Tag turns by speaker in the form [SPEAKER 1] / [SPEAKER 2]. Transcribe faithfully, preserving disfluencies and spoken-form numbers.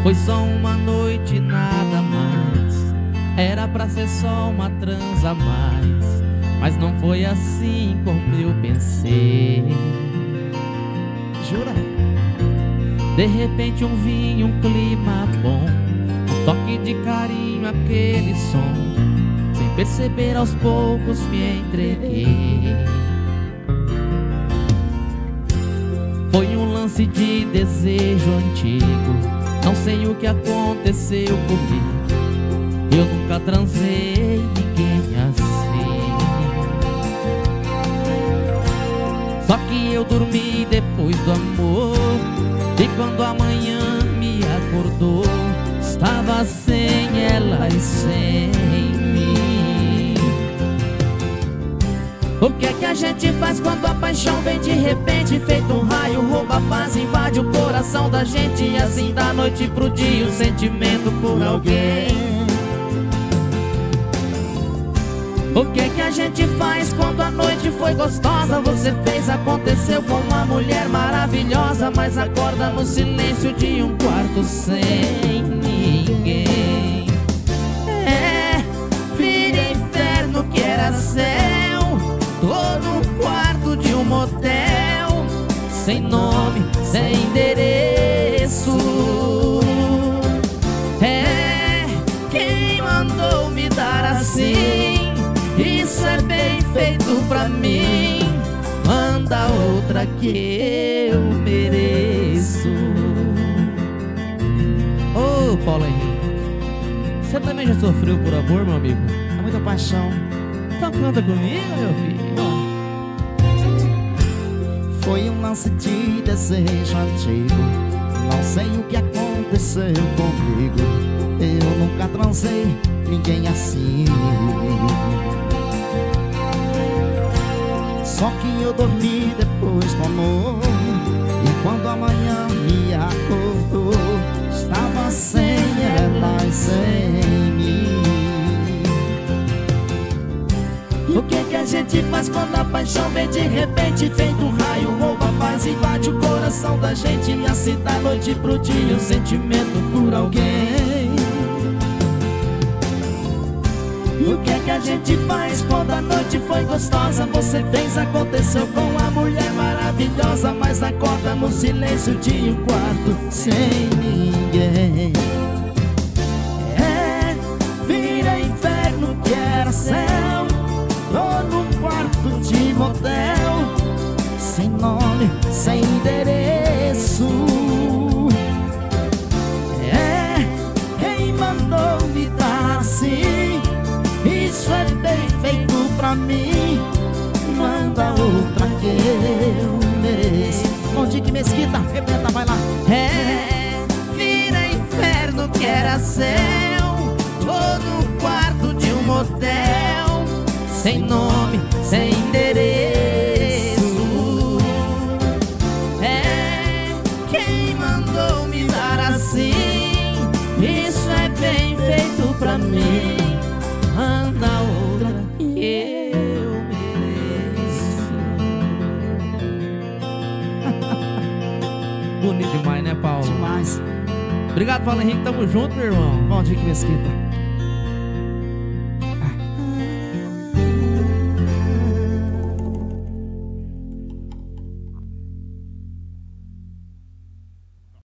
[SPEAKER 1] Foi só uma noite, nada mais. Era pra ser só uma transa a mais, mas não foi assim como eu pensei.
[SPEAKER 2] Jura?
[SPEAKER 1] De repente um vinho, um clima bom, um toque de carinho, aquele som. Sem perceber aos poucos me entreguei. Foi um lance de desejo antigo, não sei o que aconteceu comigo. Eu nunca transei ninguém assim. Só que eu dormi depois do amor, e quando a manhã me acordou, estava sem ela e sem mim. O que é que a gente faz quando a paixão vem de repente? Feito um raio, rouba a paz, invade o coração da gente. E assim da noite pro dia o sentimento por alguém. O que é que a gente faz quando a noite foi gostosa? Você fez, aconteceu com uma mulher maravilhosa, mas acorda no silêncio de um quarto sem ninguém. É, vira inferno que era céu, tô no quarto de um motel, sem nome, sem endereço. É, quem mandou me dar assim? Isso é bem feito pra mim. Manda outra que eu mereço. Ô, Paulo Henrique, você também já sofreu por amor, meu amigo?
[SPEAKER 2] É muita paixão.
[SPEAKER 1] Então canta comigo, meu filho.
[SPEAKER 2] Foi um lance de desejo antigo, não sei o que aconteceu comigo. Eu nunca transei ninguém assim. Só que eu dormi depois do amor, e quando a manhã me acordou, estava sem ela e sem mim. O que é que a gente faz quando a paixão vem de repente? Feito um raio, rouba a paz, invade o coração da gente. E assim da noite pro dia o sentimento por alguém. O que é que a gente faz quando a noite foi gostosa? Você fez, aconteceu com uma mulher maravilhosa, mas acorda no silêncio de um quarto sem ninguém. É, vira inferno que era céu, tô num quarto de motel, sem nome, sem endereço. É, quem mandou me dar assim? Isso é bem feito pra mim. Manda outra que eu mereço. Onde que Mesquita, repita, vai lá.
[SPEAKER 1] É, vira inferno que era céu, tô no quarto de um motel, sem nome, sem endereço. É, quem mandou me dar assim? Isso é bem feito pra mim. Manda outra que eu mereço. Bonito demais, né, Paulo?
[SPEAKER 2] Demais.
[SPEAKER 1] Obrigado, Paulo Henrique, tamo junto, meu irmão.
[SPEAKER 2] Bom dia, que Mesquita.